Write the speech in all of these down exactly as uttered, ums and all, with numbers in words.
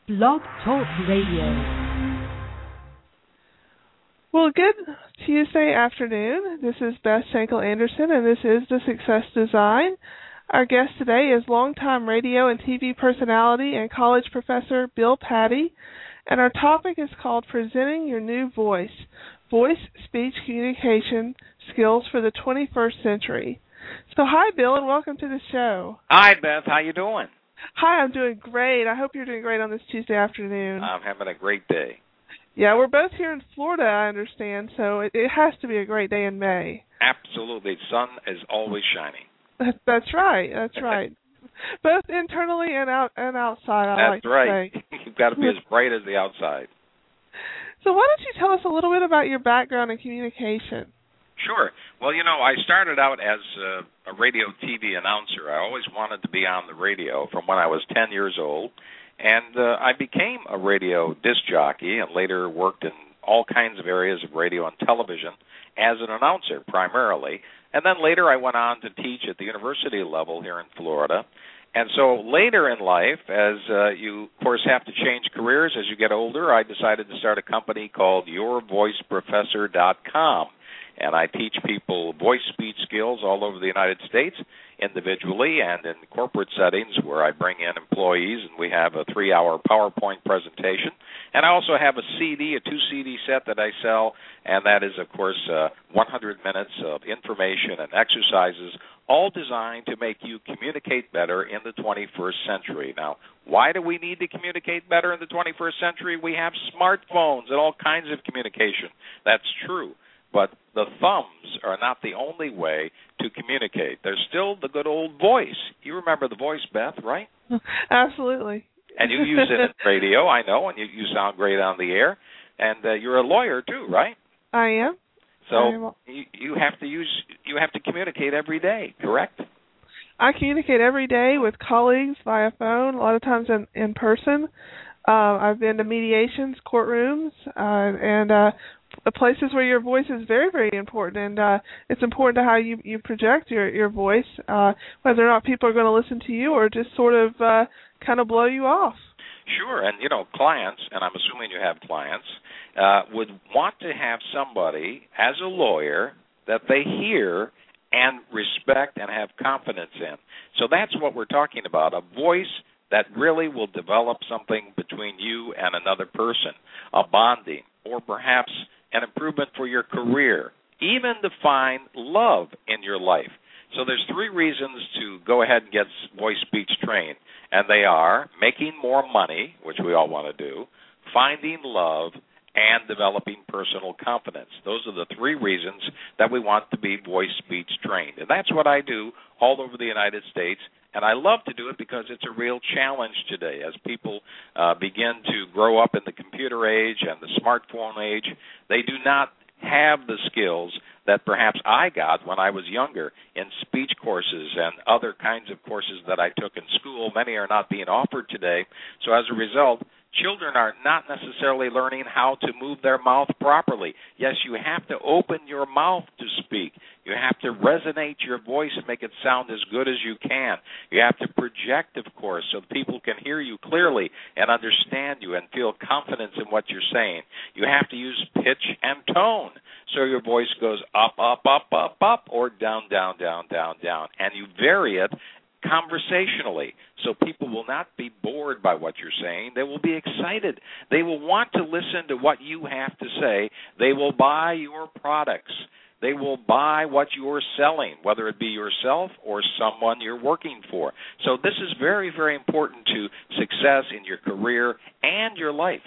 Blog Talk Radio. Well, good Tuesday afternoon. This is Beth Schenkel Anderson, and this is The Success Design. Our guest today is longtime radio and T V personality and college professor Bill Patty, and our topic is called Presenting Your New Voice, Voice-Speech Communication Skills for the twenty-first Century. So hi, Bill, and welcome to the show. Hi, Beth. How you doing? Hi, I'm doing great. I hope you're doing great on this Tuesday afternoon. I'm having a great day. Yeah, we're both here in Florida, I understand, so it, it has to be a great day in May. Absolutely. The sun is always shining. That, that's right. That's right. Both internally and out and outside, I that's like to right. say. You've got to be as bright as the outside. So why don't you tell us a little bit about your background in communication? Sure. Well, you know, I started out as a, a radio T V announcer. I always wanted to be on the radio from when I was ten years old. And uh, I became a radio disc jockey and later worked in all kinds of areas of radio and television as an announcer primarily. And then later I went on to teach at the university level here in Florida. And so later in life, as uh, you, of course, have to change careers as you get older, I decided to start a company called your voice professor dot com. And I teach people voice speech skills all over the United States, individually and in corporate settings where I bring in employees and we have a three-hour PowerPoint presentation. And I also have a C D, a two-C D set that I sell, and that is, of course, uh, one hundred minutes of information and exercises, all designed to make you communicate better in the twenty-first century. Now, why do we need to communicate better in the twenty-first century? We have smartphones and all kinds of communication. That's true. But the thumbs are not the only way to communicate. There's still the good old voice. You remember the voice, Beth, right? Absolutely. And you use it in radio, I know, and you, you sound great on the air. And uh, you're a lawyer too, right? I am. So I am. You, you have to use, you have to communicate every day, correct? I communicate every day with colleagues via phone, a lot of times in, in person. Uh, I've been to mediations, courtrooms, uh, and uh, places where your voice is very, very important, and uh, it's important to how you, you project your, your voice, uh, whether or not people are going to listen to you or just sort of uh, kind of blow you off. Sure, and, you know, clients, and I'm assuming you have clients, uh, would want to have somebody as a lawyer that they hear and respect and have confidence in. So that's what we're talking about, a voice that really will develop something between you and another person, a bonding, or perhaps an improvement for your career, even to find love in your life. So there's three reasons to go ahead and get voice speech trained, and they are making more money, which we all want to do, finding love, and developing personal confidence. Those are the three reasons that we want to be voice speech trained. And that's what I do all over the United States. And I love to do it because it's a real challenge today. As people uh, begin to grow up in the computer age and the smartphone age, they do not have the skills that perhaps I got when I was younger in speech courses and other kinds of courses that I took in school. Many are not being offered today. So as a result, children are not necessarily learning how to move their mouth properly. Yes, you have to open your mouth to speak. You have to resonate your voice and make it sound as good as you can. You have to project, of course, so people can hear you clearly and understand you and feel confidence in what you're saying. You have to use pitch and tone so your voice goes up, up, up, up, up, or down, down, down, down, down. And you vary it conversationally, so people will not be bored by what you're saying. They will be excited. They will want to listen to what you have to say. They will buy your products. They will buy what you're selling, whether it be yourself or someone you're working for. So this is very, very important to success in your career and your life.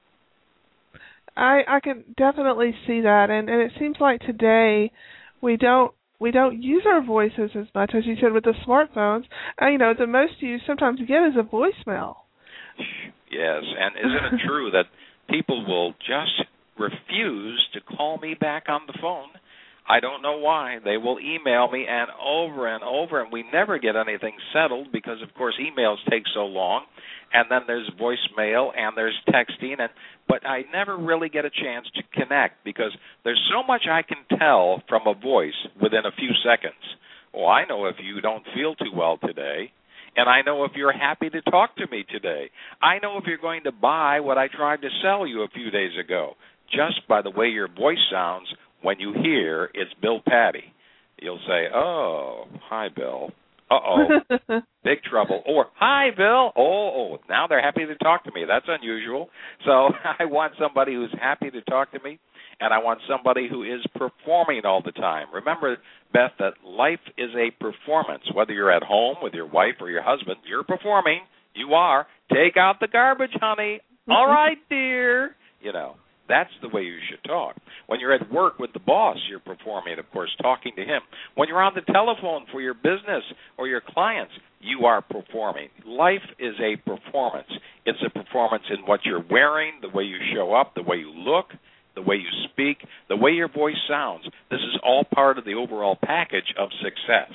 I, I can definitely see that, and, and it seems like today we don't we don't use our voices as much, as you said, with the smartphones. Uh, you know, the most you sometimes get is a voicemail. Yes, and isn't it true that people will just refuse to call me back on the phone? I don't know why. They will email me and over and over, and we never get anything settled because, of course, emails take so long. And then there's voicemail and there's texting, and but I never really get a chance to connect because there's so much I can tell from a voice within a few seconds. Well, I know if you don't feel too well today, And I know if you're happy to talk to me today. I know if you're going to buy what I tried to sell you a few days ago, just by the way your voice sounds when you hear it's Bill Patty. You'll say, oh, hi, Bill. Uh-oh, big trouble. Or, hi, Bill. Oh, oh, now they're happy to talk to me. That's unusual. So I want somebody who's happy to talk to me, and I want somebody who is performing all the time. Remember, Beth, that life is a performance. Whether you're at home with your wife or your husband, you're performing. You are. Take out the garbage, honey. All right, dear. You know. That's the way you should talk. When you're at work with the boss, you're performing, of course, talking to him. When you're on the telephone for your business or your clients, you are performing. Life is a performance. It's a performance in what you're wearing, the way you show up, the way you look, the way you speak, the way your voice sounds. This is all part of the overall package of success.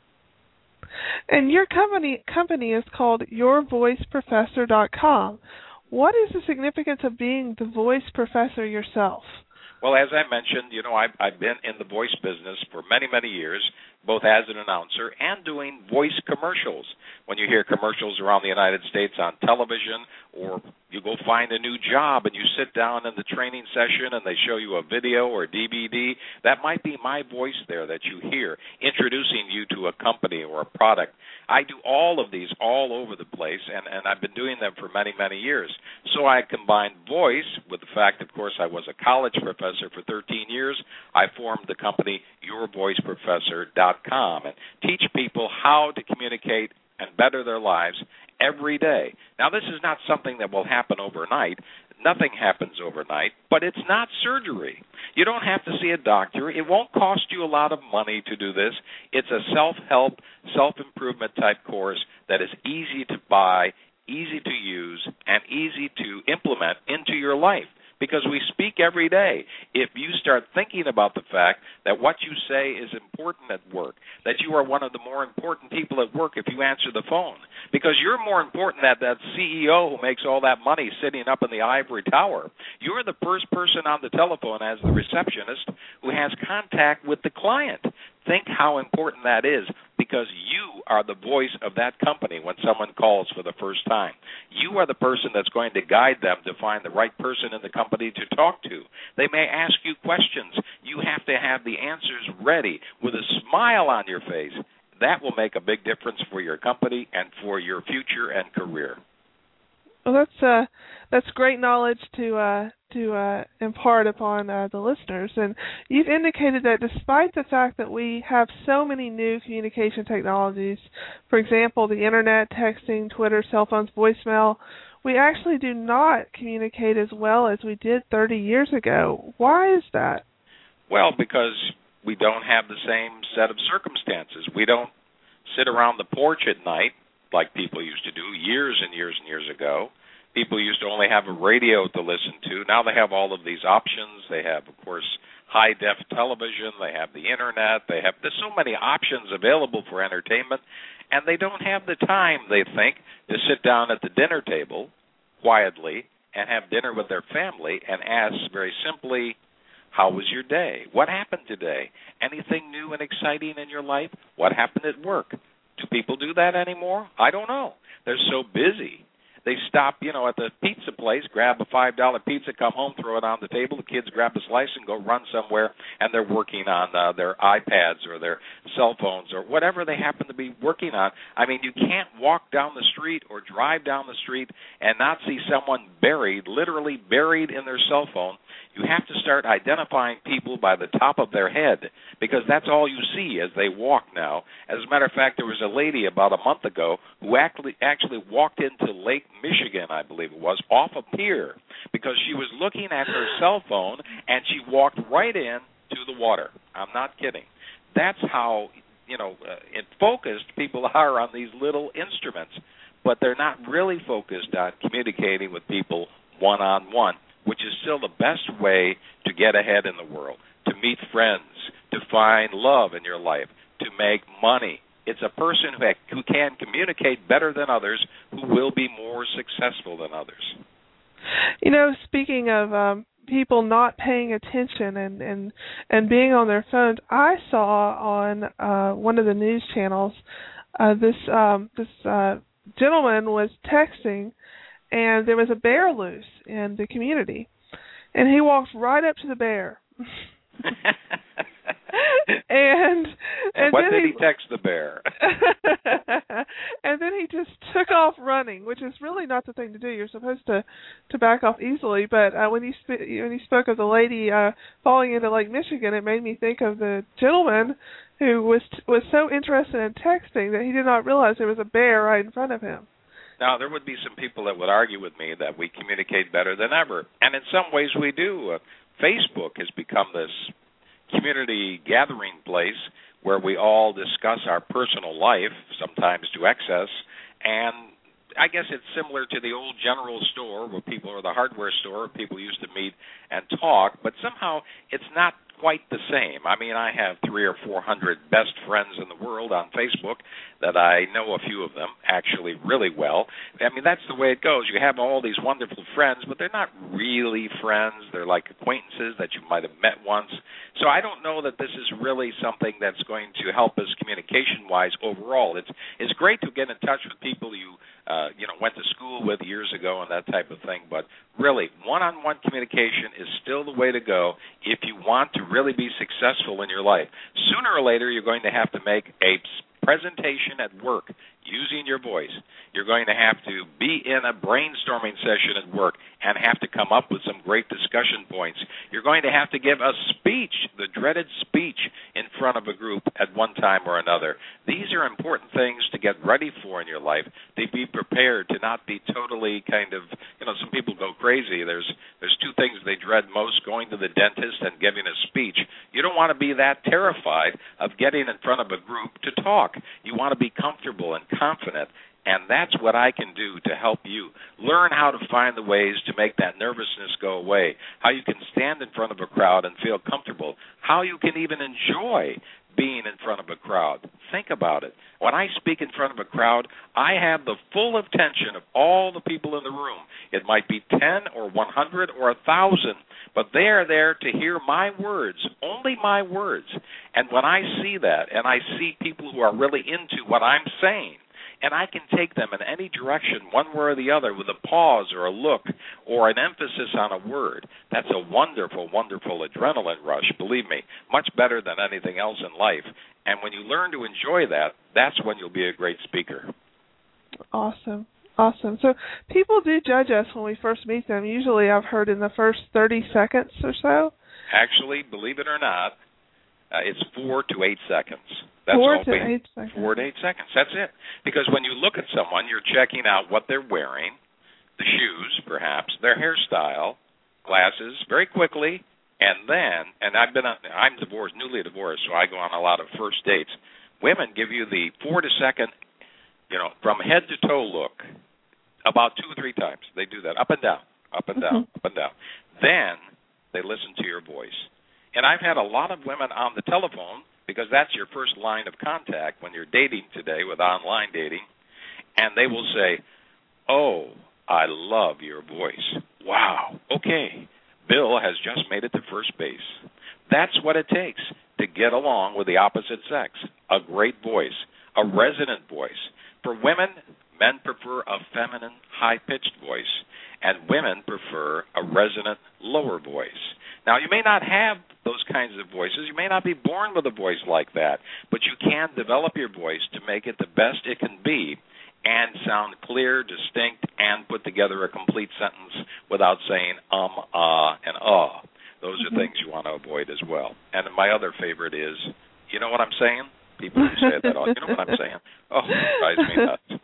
And your company company is called your voice professor dot com. What is the significance of being the voice professor yourself? Well, as I mentioned, you know, I've, I've been in the voice business for many, many years, both as an announcer and doing voice commercials. When you hear commercials around the United States on television, or you go find a new job and you sit down in the training session and they show you a video or D V D, that might be my voice there that you hear, introducing you to a company or a product. I do all of these all over the place, and, and I've been doing them for many, many years. So I combined voice with the fact, of course, I was a college professor for thirteen years. I formed the company your voice professor dot com and teach people how to communicate and better their lives every day. Now, this is not something that will happen overnight. Nothing happens overnight, but it's not surgery. You don't have to see a doctor. It won't cost you a lot of money to do this. It's a self-help, self-improvement type course that is easy to buy, easy to use, and easy to implement into your life. Because we speak every day. If you start thinking about the fact that what you say is important at work, that you are one of the more important people at work if you answer the phone, because you're more important than that C E O who makes all that money sitting up in the ivory tower. You're the first person on the telephone as the receptionist who has contact with the client. Think how important that is, because you are the voice of that company when someone calls for the first time. You are the person that's going to guide them to find the right person in the company to talk to. They may ask you questions. You have to have the answers ready with a smile on your face. That will make a big difference for your company and for your future and career. Well, that's uh, that's great knowledge to uh, to uh, impart upon uh, the listeners. And you've indicated that despite the fact that we have so many new communication technologies, for example, the internet, texting, Twitter, cell phones, voicemail, we actually do not communicate as well as we did thirty years ago. Why is that? Well, because we don't have the same set of circumstances. We don't sit around the porch at night like people used to do years and years and years ago. People used to only have a radio to listen to. Now they have all of these options. They have, of course, high-def television. They have the internet. They have there's so many options available for entertainment, and they don't have the time, they think, to sit down at the dinner table quietly and have dinner with their family and ask very simply, how was your day? What happened today? Anything new and exciting in your life? What happened at work? Do people do that anymore? I don't know. They're so busy. They stop, you know, at the pizza place, grab a five dollar pizza, come home, throw it on the table. The kids grab a slice and go run somewhere, and they're working on uh, their iPads or their cell phones or whatever they happen to be working on. I mean, you can't walk down the street or drive down the street and not see someone buried, literally buried in their cell phone. You have to start identifying people by the top of their head, because that's all you see as they walk now. As a matter of fact, there was a lady about a month ago who actually actually walked into Lake Michigan, I believe it was, off a pier, because she was looking at her cell phone and she walked right in to the water. I'm not kidding. That's how, you know, uh, focused people are on these little instruments, but they're not really focused on communicating with people one-on-one, which is still the best way to get ahead in the world, to meet friends, to find love in your life, to make money. It's a person who, who can communicate better than others who will be more successful than others. You know, speaking of um, people not paying attention and, and, and being on their phones, I saw on uh, one of the news channels uh, this um, this uh, gentleman was texting, and there was a bear loose in the community, and he walked right up to the bear. and and what then did he, he text the bear? And then he just took off running, which is really not the thing to do. You're supposed to, to back off easily. But uh, when he sp- when he spoke of the lady uh, falling into Lake Michigan, it made me think of the gentleman who was was so interested in texting that he did not realize there was a bear right in front of him. Now, there would be some people that would argue with me that we communicate better than ever, and in some ways we do. Uh, Facebook has become this community gathering place where we all discuss our personal life, sometimes to excess, and I guess it's similar to the old general store where people, or the hardware store where people used to meet and talk, but somehow it's not quite the same. I mean, I have three or four hundred best friends in the world on Facebook that I know a few of them actually really well. I mean, that's the way it goes. You have all these wonderful friends, but they're not really friends. They're like acquaintances that you might have met once. So I don't know that this is really something that's going to help us communication-wise overall. It's it's great to get in touch with people you uh, you know went to school with years ago and that type of thing, but really, one-on-one communication is still the way to go if you want to really be successful in your life. Sooner or later, you're going to have to make a presentation at work using your voice. You're going to have to be in a brainstorming session at work and have to come up with some great discussion points. You're going to have to give a speech, the dreaded speech, in front of a group at one time or another. These are important things to get ready for in your life, to be prepared, to not be totally kind of, you know, some people go crazy. There's there's two things they dread most, going to the dentist and giving a speech. You don't want to be that terrified of getting in front of a group to talk. You want to be comfortable and confident, and that's what I can do to help you. Learn how to find the ways to make that nervousness go away, how you can stand in front of a crowd and feel comfortable, how you can even enjoy being in front of a crowd. Think about it. When I speak in front of a crowd, I have the full attention of all the people in the room. It might be ten or one hundred or one thousand, but they are there to hear my words, only my words. And when I see that, and I see people who are really into what I'm saying, and I can take them in any direction, one way or the other, with a pause or a look or an emphasis on a word, that's a wonderful, wonderful adrenaline rush, believe me, much better than anything else in life. And when you learn to enjoy that, that's when you'll be a great speaker. Awesome. Awesome. So people do judge us when we first meet them. Usually I've heard in the first thirty seconds or so. Actually, believe it or not, uh, it's four to eight seconds. That's four all to we, eight seconds. Four to eight seconds. That's it. Because when you look at someone, you're checking out what they're wearing, the shoes, perhaps, their hairstyle, glasses, very quickly, and then, and I've been, on, I'm divorced, newly divorced, so I go on a lot of first dates. Women give you the four to second, you know, from head to toe look, about two or three times. They do that, up and down, up and down, Mm-hmm. up and down. Then they listen to your voice. And I've had a lot of women on the telephone, because that's your first line of contact when you're dating today with online dating, and they will say, oh, I love your voice. Wow, okay, Bill has just made it to first base. That's what it takes to get along with the opposite sex, a great voice, a resonant voice. For women, men prefer a feminine, high-pitched voice, and women prefer a resonant, lower voice. Now, you may not have those kinds of voices. You may not be born with a voice like that, but you can develop your voice to make it the best it can be and sound clear, distinct, and put together a complete sentence without saying um, ah, and ah. Those are mm-hmm. things you want to avoid as well. And my other favorite is, you know what I'm saying? People who say that, oh, you know what I'm saying? Oh, it drives me nuts.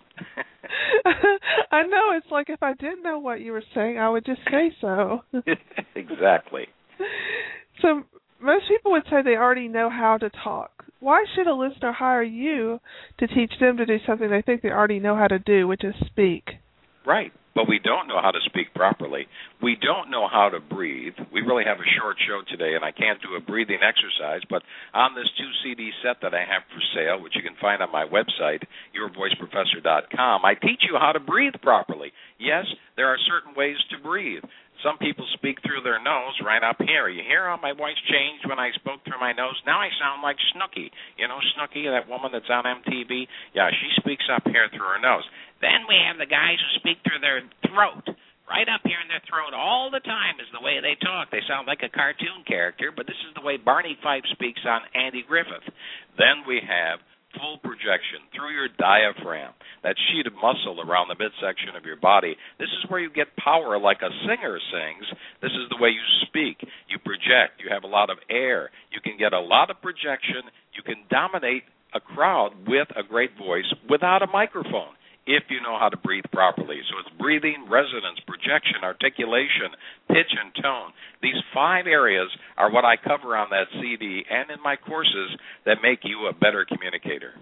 I know. It's like if I didn't know what you were saying, I would just say so. Exactly. So most people would say they already know how to talk. Why should a listener hire you to teach them to do something they think they already know how to do, which is speak? Right. But we don't know how to speak properly. We don't know how to breathe. We really have a short show today, and I can't do a breathing exercise, but on this two C D set that I have for sale, which you can find on my website, your voice professor dot com, I teach you how to breathe properly. Yes, there are certain ways to breathe. Some people speak through their nose right up here. You hear how my voice changed when I spoke through my nose? Now I sound like Snooki. You know Snooki, that woman that's on M T V? Yeah, she speaks up here through her nose. Then we have the guys who speak through their throat. Right up here in their throat all the time is the way they talk. They sound like a cartoon character, but this is the way Barney Fife speaks on Andy Griffith. Then we have full projection through your diaphragm, that sheet of muscle around the midsection of your body. This is where you get power like a singer sings. This is the way you speak. You project. You have a lot of air. You can get a lot of projection. You can dominate a crowd with a great voice without a microphone, if you know how to breathe properly. So it's breathing, resonance, projection, articulation, pitch, and tone. These five areas are what I cover on that C D and in my courses that make you a better communicator.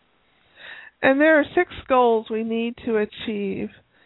And there are six goals we need to achieve.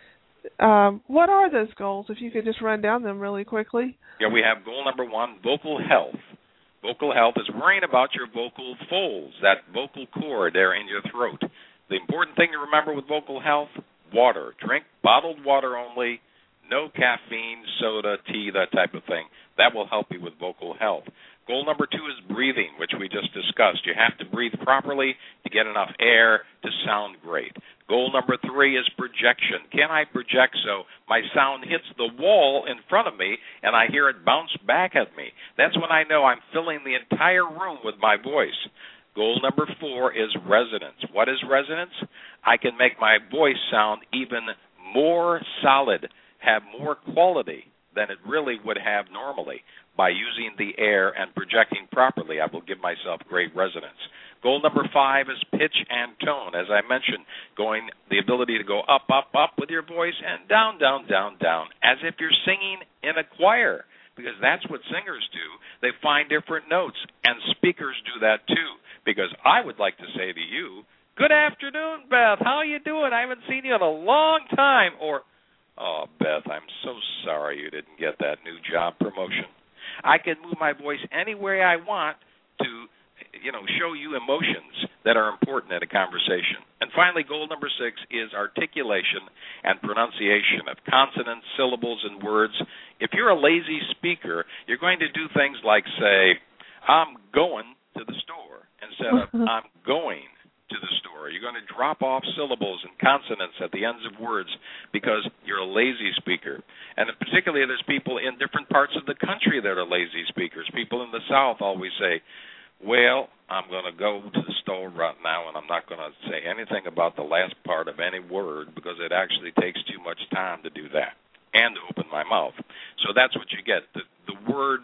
Um, what are those goals, if you could just run down them really quickly? Yeah, we have goal number one, vocal health. Vocal health is worrying about your vocal folds, that vocal cord there in your throat. The important thing to remember with vocal health, water. Drink bottled water only, no caffeine, soda, tea, that type of thing. That will help you with vocal health. Goal number two is breathing, which we just discussed. You have to breathe properly to get enough air to sound great. Goal number three is projection. Can I project so my sound hits the wall in front of me and I hear it bounce back at me? That's when I know I'm filling the entire room with my voice. Goal number four is resonance. What is resonance? I can make my voice sound even more solid, have more quality than it really would have normally. By using the air and projecting properly, I will give myself great resonance. Goal number five is pitch and tone. As I mentioned, going the ability to go up, up, up with your voice and down, down, down, down, as if you're singing in a choir, because that's what singers do. They find different notes, and speakers do that too. Because I would like to say to you, good afternoon, Beth. How are you doing? I haven't seen you in a long time. Or, oh, Beth, I'm so sorry you didn't get that new job promotion. I can move my voice any way I want to, you know, show you emotions that are important in a conversation. And finally, goal number six is articulation and pronunciation of consonants, syllables, and words. If you're a lazy speaker, you're going to do things like say, I'm going to the store, instead of I'm going to the store. You're going to drop off syllables and consonants at the ends of words because you're a lazy speaker. And particularly there's people in different parts of the country that are lazy speakers. People in the South always say, well, I'm going to go to the store right now and I'm not going to say anything about the last part of any word because it actually takes too much time to do that and to open my mouth. So that's what you get. The, the word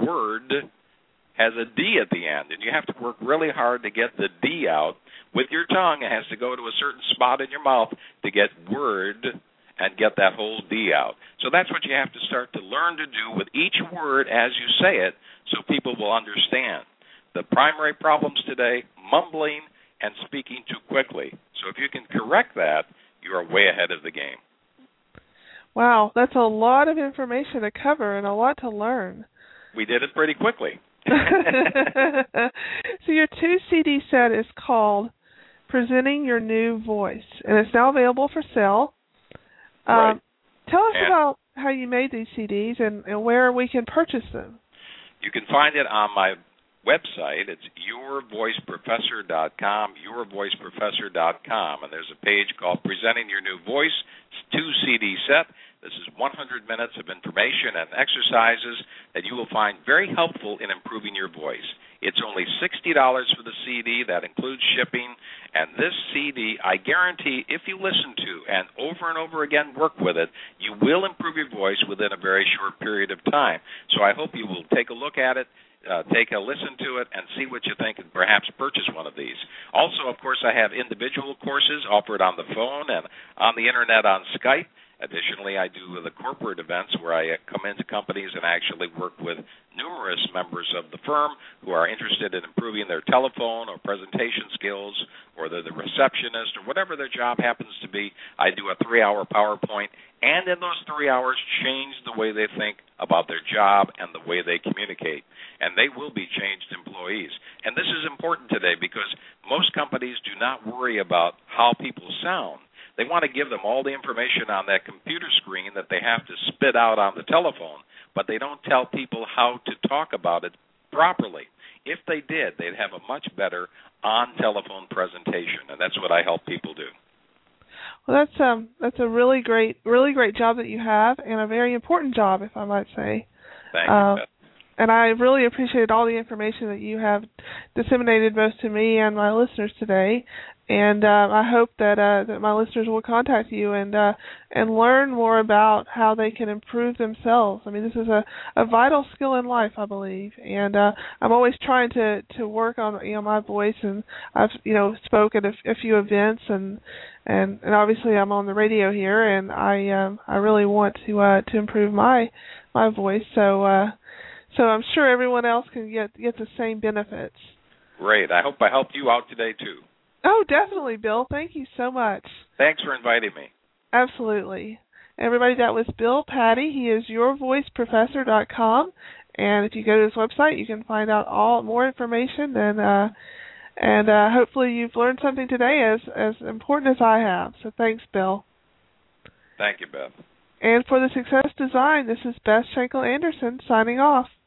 word has a D at the end, and you have to work really hard to get the D out with your tongue. It has to go to a certain spot in your mouth to get word and get that whole D out. So that's what you have to start to learn to do with each word as you say it so people will understand. The primary problems today, mumbling and speaking too quickly. So if you can correct that, you are way ahead of the game. Wow, that's a lot of information to cover and a lot to learn. We did it pretty quickly. So your two C D set is called Presenting Your New Voice, and it's now available for sale. Right. Um, tell us and about how you made these C Ds and, and where we can purchase them. You can find it on my website. It's your voice professor dot com, your voice professor dot com, and there's a page called Presenting Your New Voice. It's two C D set. This is one hundred minutes of information and exercises that you will find very helpful in improving your voice. It's only sixty dollars for the C D. That includes shipping. And this C D, I guarantee, if you listen to and over and over again work with it, you will improve your voice within a very short period of time. So I hope you will take a look at it, uh, take a listen to it, and see what you think, and perhaps purchase one of these. Also, of course, I have individual courses offered on the phone and on the Internet on Skype. Additionally, I do the corporate events where I come into companies and actually work with numerous members of the firm who are interested in improving their telephone or presentation skills, or they're the receptionist or whatever their job happens to be. I do a three-hour PowerPoint, and in those three hours change the way they think about their job and the way they communicate. And they will be changed employees. And this is important today because most companies do not worry about how people sound. They want to give them all the information on that computer screen that they have to spit out on the telephone, but they don't tell people how to talk about it properly. If they did, they'd have a much better on-telephone presentation, and that's what I help people do. Well, that's um that's a really great really great job that you have, and a very important job, if I might say. Thank uh, you, Beth. And I really appreciate all the information that you have disseminated both to me and my listeners today. And uh, I hope that uh, that my listeners will contact you and uh, and learn more about how they can improve themselves. I mean, this is a, a vital skill in life, I believe. And uh, I'm always trying to, to work on you know my voice, and I've you know spoke at a, a few events, and, and and obviously I'm on the radio here, and I um, I really want to uh, to improve my my voice. So. Uh, So I'm sure everyone else can get get the same benefits. Great. I hope I helped you out today, too. Oh, definitely, Bill. Thank you so much. Thanks for inviting me. Absolutely. Everybody, that was Bill Patty. He is your voice professor dot com. And if you go to his website, you can find out all more information. And uh, and uh, hopefully you've learned something today as, as important as I have. So thanks, Bill. Thank you, Beth. And for the Success Design, this is Beth Schenkel Anderson signing off.